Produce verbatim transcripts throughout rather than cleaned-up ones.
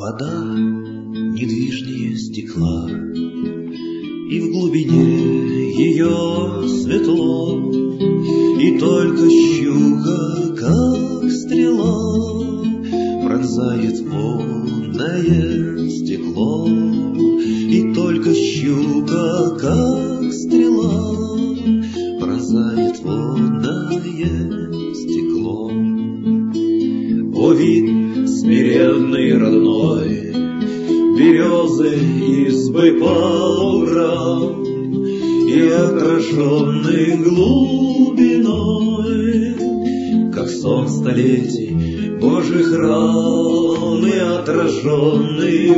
Вода недвижнее стекла, и в глубине ее светло, и только щука, как стрела, пронзает водное стекло, и только щука, как стрела, пронзает водное стекло. О, вид смиренный родной, березы избы по углам, и отраженный глубиной, как сон столетий Божий храм, и отраженный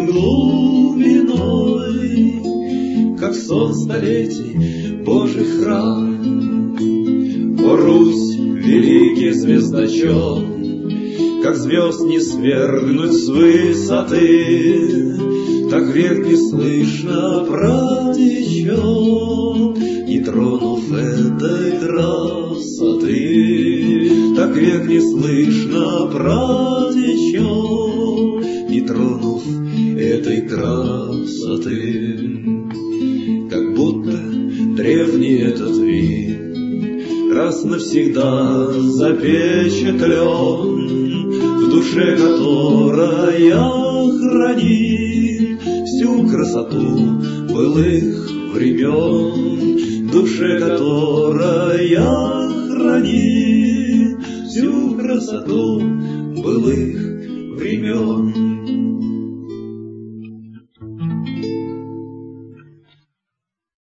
глубиной, как сон столетий Божий храм. О, Русь, великий звездочет, как звезд не свергнуть с высоты, так век неслышно протечет, не тронув этой красоты. Так век неслышно протечет, не тронув этой красоты. Как будто древний этот вид раз навсегда запечатлен в душе, которая хранит всю красоту былых времен, в душе, которая хранит всю красоту былых времен.